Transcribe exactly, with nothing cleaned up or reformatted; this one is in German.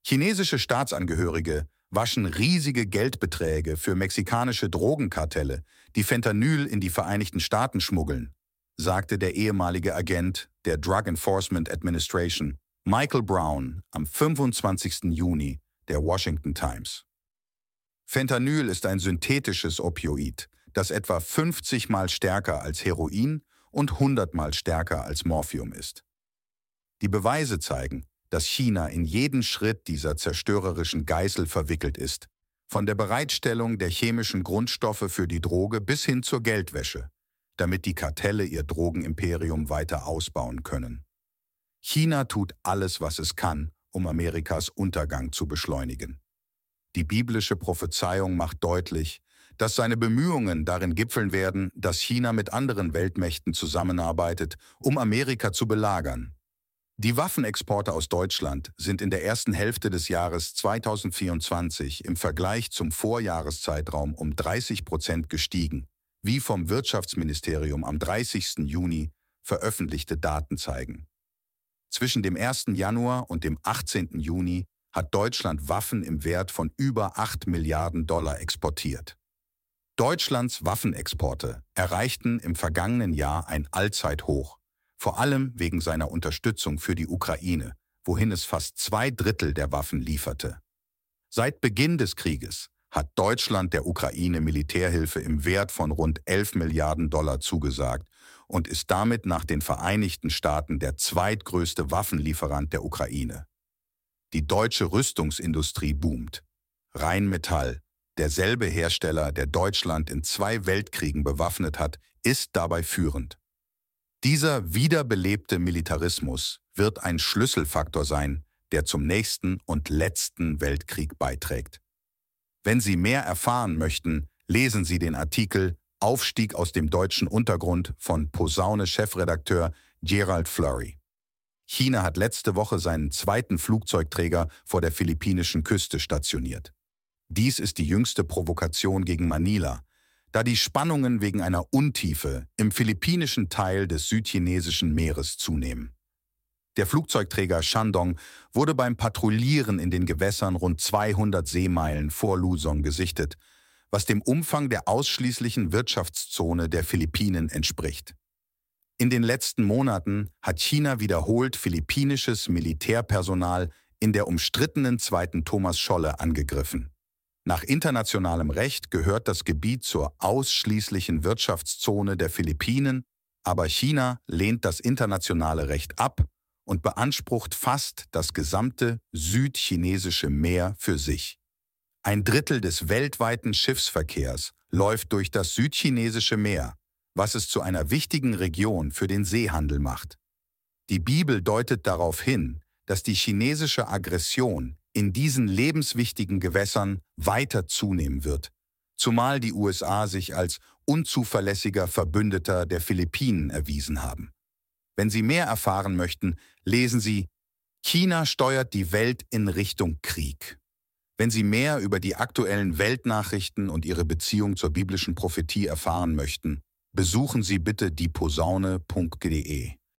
Chinesische Staatsangehörige waschen riesige Geldbeträge für mexikanische Drogenkartelle, die Fentanyl in die Vereinigten Staaten schmuggeln, sagte der ehemalige Agent der Drug Enforcement Administration, Michael Brown, am fünfundzwanzigsten Juni der Washington Times. Fentanyl ist ein synthetisches Opioid, das etwa fünfzig Mal stärker als Heroin und hundert Mal stärker als Morphium ist. Die Beweise zeigen, dass China in jeden Schritt dieser zerstörerischen Geißel verwickelt ist, von der Bereitstellung der chemischen Grundstoffe für die Droge bis hin zur Geldwäsche, damit die Kartelle ihr Drogenimperium weiter ausbauen können. China tut alles, was es kann, um Amerikas Untergang zu beschleunigen. Die biblische Prophezeiung macht deutlich, dass seine Bemühungen darin gipfeln werden, dass China mit anderen Weltmächten zusammenarbeitet, um Amerika zu belagern. Die Waffenexporte aus Deutschland sind in der ersten Hälfte des Jahres zweitausendvierundzwanzig im Vergleich zum Vorjahreszeitraum um dreißig Prozent gestiegen, wie vom Wirtschaftsministerium am dreißigsten Juni veröffentlichte Daten zeigen. Zwischen dem ersten Januar und dem achtzehnten Juni hat Deutschland Waffen im Wert von über acht Milliarden Dollar exportiert. Deutschlands Waffenexporte erreichten im vergangenen Jahr ein Allzeithoch, vor allem wegen seiner Unterstützung für die Ukraine, wohin es fast zwei Drittel der Waffen lieferte. Seit Beginn des Krieges hat Deutschland der Ukraine Militärhilfe im Wert von rund elf Milliarden Dollar zugesagt und ist damit nach den Vereinigten Staaten der zweitgrößte Waffenlieferant der Ukraine. Die deutsche Rüstungsindustrie boomt. Rheinmetall, derselbe Hersteller, der Deutschland in zwei Weltkriegen bewaffnet hat, ist dabei führend. Dieser wiederbelebte Militarismus wird ein Schlüsselfaktor sein, der zum nächsten und letzten Weltkrieg beiträgt. Wenn Sie mehr erfahren möchten, lesen Sie den Artikel Aufstieg aus dem deutschen Untergrund von Posaune-Chefredakteur Gerald Flurry. China hat letzte Woche seinen zweiten Flugzeugträger vor der philippinischen Küste stationiert. Dies ist die jüngste Provokation gegen Manila, da die Spannungen wegen einer Untiefe im philippinischen Teil des südchinesischen Meeres zunehmen. Der Flugzeugträger Shandong wurde beim Patrouillieren in den Gewässern rund zweihundert Seemeilen vor Luzon gesichtet, was dem Umfang der ausschließlichen Wirtschaftszone der Philippinen entspricht. In den letzten Monaten hat China wiederholt philippinisches Militärpersonal in der umstrittenen zweiten Thomas-Scholle angegriffen. Nach internationalem Recht gehört das Gebiet zur ausschließlichen Wirtschaftszone der Philippinen, aber China lehnt das internationale Recht ab und beansprucht fast das gesamte südchinesische Meer für sich. Ein Drittel des weltweiten Schiffsverkehrs läuft durch das südchinesische Meer, was es zu einer wichtigen Region für den Seehandel macht. Die Bibel deutet darauf hin, dass die chinesische Aggression in diesen lebenswichtigen Gewässern weiter zunehmen wird, zumal die U S A sich als unzuverlässiger Verbündeter der Philippinen erwiesen haben. Wenn Sie mehr erfahren möchten, lesen Sie China steuert die Welt in Richtung Krieg. Wenn Sie mehr über die aktuellen Weltnachrichten und ihre Beziehung zur biblischen Prophetie erfahren möchten, besuchen Sie bitte die posaune punkt de.